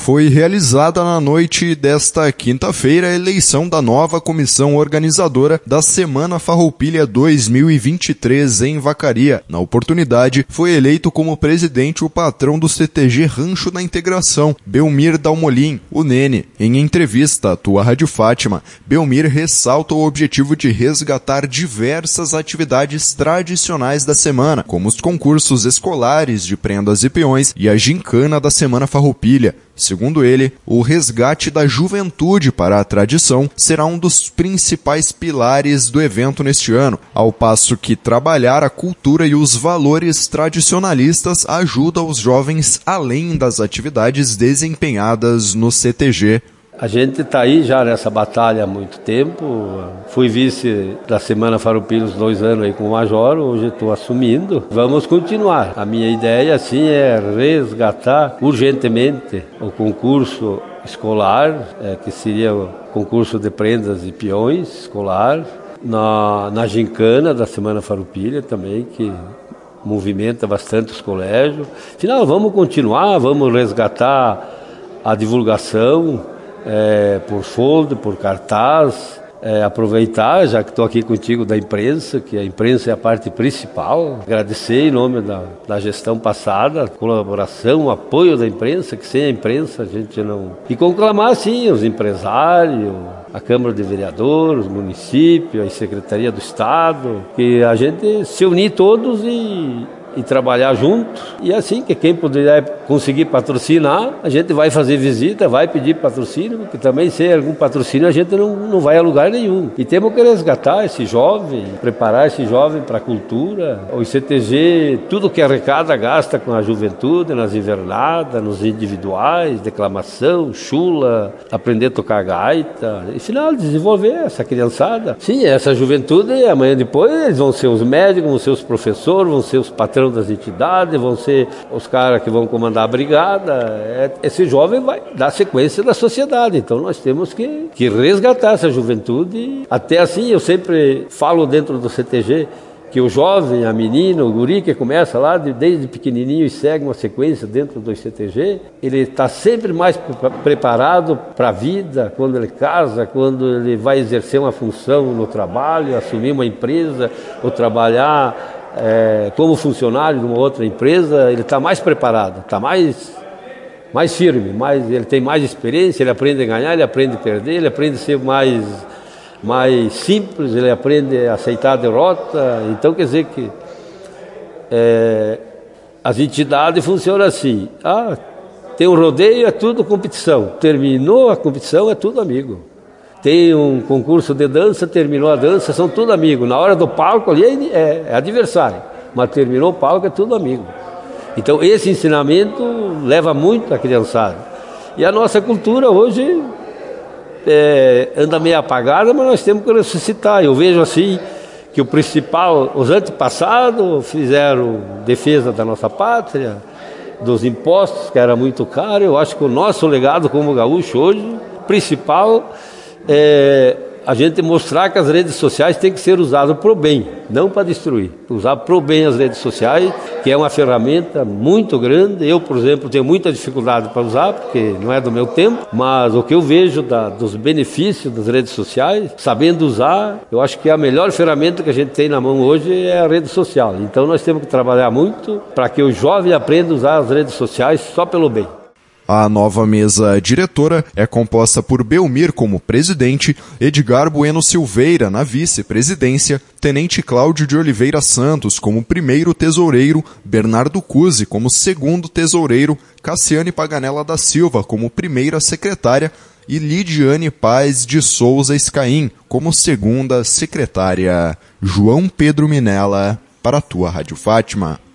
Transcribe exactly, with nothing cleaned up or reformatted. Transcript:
Foi realizada na noite desta quinta-feira a eleição da nova comissão organizadora da Semana Farroupilha dois mil e vinte e três em Vacaria. Na oportunidade, foi eleito como presidente o patrão do C T G Rancho da Integração, Belmir Dalmolin, o Nene. Em entrevista à Tua Rádio Fátima, Belmir ressalta o objetivo de resgatar diversas atividades tradicionais da semana, como os concursos escolares de prendas e peões e a gincana da Semana Farroupilha. Segundo ele, o resgate da juventude para a tradição será um dos principais pilares do evento neste ano, ao passo que trabalhar a cultura e os valores tradicionalistas ajuda os jovens além das atividades desempenhadas no C T G. A gente está aí já nessa batalha há muito tempo. Fui vice da Semana Farroupilha uns dois anos aí com o Major, hoje estou assumindo. Vamos continuar. A minha ideia, assim, é resgatar urgentemente o concurso escolar, é, que seria o concurso de prendas e peões escolar, na, na gincana da Semana Farroupilha também, que movimenta bastante os colégios. Afinal, vamos continuar, vamos resgatar a divulgação, É, por folder, por cartaz, é, aproveitar, já que estou aqui contigo, da imprensa, que a imprensa é a parte principal, agradecer em nome da, da gestão passada, a colaboração, o apoio da imprensa, que sem a imprensa a gente não... E conclamar, sim, os empresários, a Câmara de Vereadores, o município, a Secretaria do Estado, que a gente se unir todos e... e trabalhar junto, e assim que quem puder conseguir patrocinar, a gente vai fazer visita, vai pedir patrocínio, porque também sem algum patrocínio a gente não, não vai a lugar nenhum. E temos que resgatar esse jovem, preparar esse jovem para a cultura. O C T G, tudo que arrecada, gasta com a juventude, nas invernadas, nos individuais, declamação, chula, aprender a tocar gaita, e final, desenvolver essa criançada. Sim, essa juventude, amanhã depois eles vão ser os médicos, vão ser os professores, vão ser os patrões das entidades, vão ser os caras que vão comandar a brigada. Esse jovem vai dar sequência da sociedade, então nós temos que, que resgatar essa juventude. Até assim, eu sempre falo dentro do C T G que o jovem, a menina, o guri que começa lá de, desde pequenininho e segue uma sequência dentro do C T G, ele está sempre mais pre- preparado para a vida, quando ele casa, quando ele vai exercer uma função no trabalho, assumir uma empresa ou trabalhar É, como funcionário de uma outra empresa, ele está mais preparado, está mais, mais firme, mais, ele tem mais experiência, ele aprende a ganhar, ele aprende a perder, ele aprende a ser mais, mais simples, ele aprende a aceitar a derrota. Então quer dizer que é, as entidades funcionam assim, ah, tem um rodeio, é tudo competição, terminou a competição, é tudo amigo. Tem um concurso de dança, terminou a dança, são tudo amigos. Na hora do palco ali é, é adversário, mas terminou o palco, é tudo amigo. Então esse ensinamento leva muito a criançada. E a nossa cultura hoje é, anda meio apagada, mas nós temos que ressuscitar. Eu vejo assim que o principal, os antepassados fizeram defesa da nossa pátria, dos impostos, que era muito caro. Eu acho que o nosso legado como gaúcho hoje, principal, é a gente mostrar que as redes sociais têm que ser usadas para o bem, não para destruir. Usar para o bem as redes sociais, que é uma ferramenta muito grande. Eu, por exemplo, tenho muita dificuldade para usar, porque não é do meu tempo, mas o que eu vejo da, dos benefícios das redes sociais, sabendo usar, eu acho que a melhor ferramenta que a gente tem na mão hoje é a rede social. Então nós temos que trabalhar muito para que o jovem aprenda a usar as redes sociais só pelo bem. A nova mesa diretora é composta por Belmir como presidente, Edgar Bueno Silveira na vice-presidência, Tenente Cláudio de Oliveira Santos como primeiro tesoureiro, Bernardo Cusi como segundo tesoureiro, Cassiane Paganella da Silva como primeira secretária e Lidiane Paz de Souza Escaim como segunda secretária. João Pedro Minella, para a Tua Rádio Fátima.